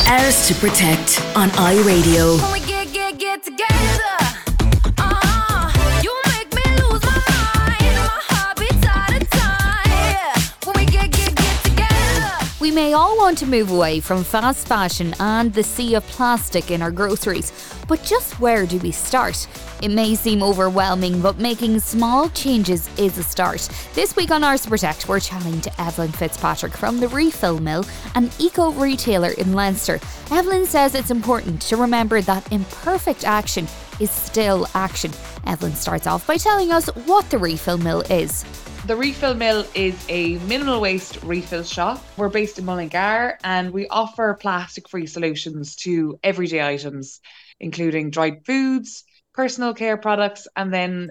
Ours to Protect on iRadio. When we get together, you make me lose my mind. My heart beats out of time. Yeah. When we get together. We may all want to move away from fast fashion and the sea of plastic in our groceries, but just where do we start? It may seem overwhelming, but making small changes is a start. This week on Ours to Protect, we're chatting to Evelyn Fitzpatrick from the Refill Mill, an eco-retailer in Leinster. Evelyn says it's important to remember that imperfect action is still action. Evelyn starts off by telling us what the Refill Mill is. The Refill Mill is a minimal waste refill shop. We're based in Mullingar and we offer plastic-free solutions to everyday items, including dried foods, personal care products, and then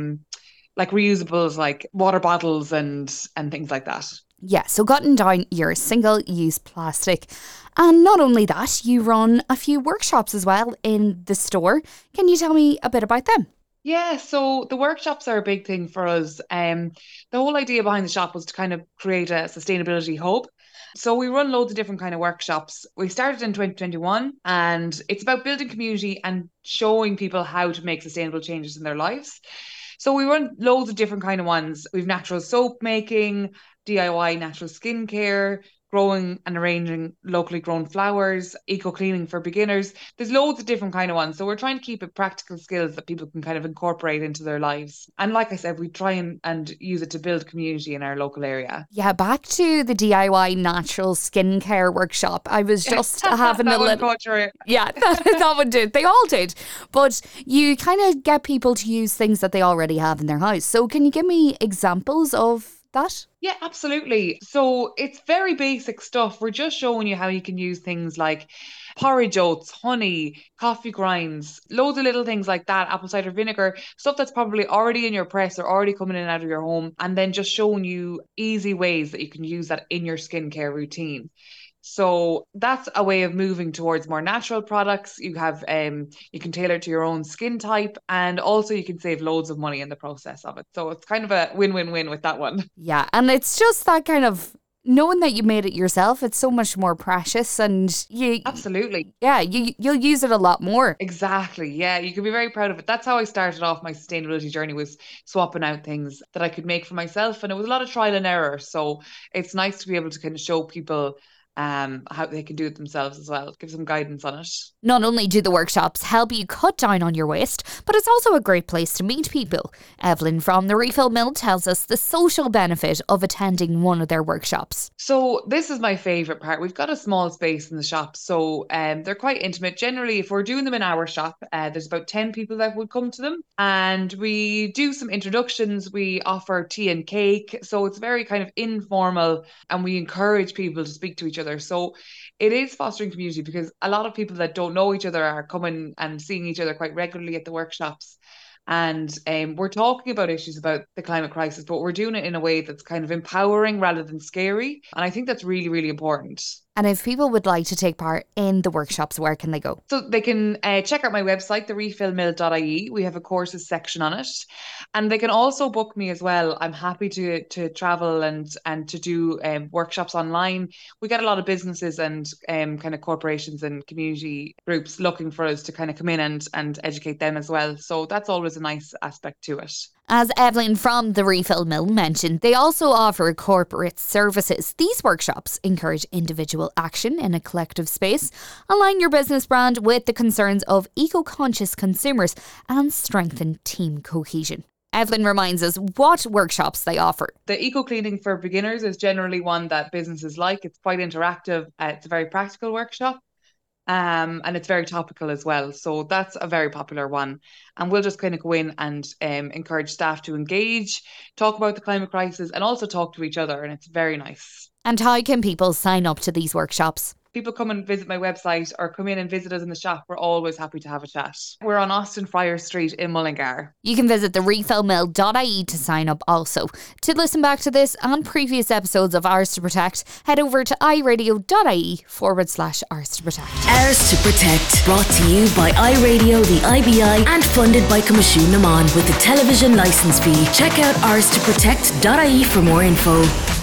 like reusables like water bottles and things like that. Yeah, so cutting down your single-use plastic. And not only that, you run a few workshops as well in the store. Can you tell me a bit about them? Yeah, so the workshops are a big thing for us. The whole idea behind the shop was to kind of create a sustainability hub. So we run loads of different kind of workshops. We started in 2021 and it's about building community and showing people how to make sustainable changes in their lives. So we run loads of different kind of ones. We've natural soap making, DIY natural skincare, growing and arranging locally grown flowers, eco-cleaning for beginners. There's loads of different kind of ones. So we're trying to keep it practical skills that people can kind of incorporate into their lives. And like I said, we try and use it to build community in our local area. Yeah, back to the DIY natural skincare workshop. I was just having a little... Yeah, that one did. They all did. But you kind of get people to use things that they already have in their house. So can you give me examples of that? Yeah, absolutely. So it's very basic stuff. We're just showing you how you can use things like porridge oats, honey, coffee grinds, loads of little things like that, apple cider vinegar, stuff that's probably already in your press or already coming in and out of your home, and then just showing you easy ways that you can use that in your skincare routine. So that's a way of moving towards more natural products. You have, you can tailor to your own skin type, and also you can save loads of money in the process of it. So it's kind of a win-win-win with that one. Yeah, and it's just that kind of knowing that you made it yourself. It's so much more precious, and you absolutely, yeah, you'll use it a lot more. Exactly, yeah, you can be very proud of it. That's how I started off my sustainability journey, was swapping out things that I could make for myself, and it was a lot of trial and error. So it's nice to be able to kind of show people how they can do it themselves as well. Give some guidance on it. Not only do the workshops help you cut down on your waste, but it's also a great place to meet people. Evelyn from the Refill Mill tells us the social benefit of attending one of their workshops. So this is my favourite part. We've got a small space in the shop, so they're quite intimate. Generally, if we're doing them in our shop, there's about 10 people that would come to them, and we do some introductions. We offer tea and cake, so it's very kind of informal, and we encourage people to speak to each other. So it is fostering community, because a lot of people that don't know each other are coming and seeing each other quite regularly at the workshops. And we're talking about issues about the climate crisis, but we're doing it in a way that's kind of empowering rather than scary. And I think that's really, really important. And if people would like to take part in the workshops, where can they go? So they can check out my website, therefillmill.ie. We have a courses section on it. And they can also book me as well. I'm happy to travel and to do workshops online. We get a lot of businesses and kind of corporations and community groups looking for us to kind of come in and educate them as well. So that's always a nice aspect to it. As Evelyn from the Refill Mill mentioned, they also offer corporate services. These workshops encourage individual action in a collective space, align your business brand with the concerns of eco-conscious consumers, and strengthen team cohesion. Evelyn reminds us what workshops they offer. The eco-cleaning for beginners is generally one that businesses like. It's quite interactive. It's a very practical workshop. And it's very topical as well. So that's a very popular one. And we'll just kind of go in and encourage staff to engage, talk about the climate crisis, and also talk to each other. And it's very nice. And how can people sign up to these workshops? People come and visit my website or come in and visit us in the shop. We're always happy to have a chat. We're on Austin Friar Street in Mullingar. You can visit therefillmill.ie to sign up also. To listen back to this and previous episodes of Ours to Protect, head over to iRadio.ie/Ours to Protect. Ours to Protect, brought to you by iRadio, the IBI, and funded by Coimisiún na Mban with a television licence fee. Check out ourstoprotect.ie for more info.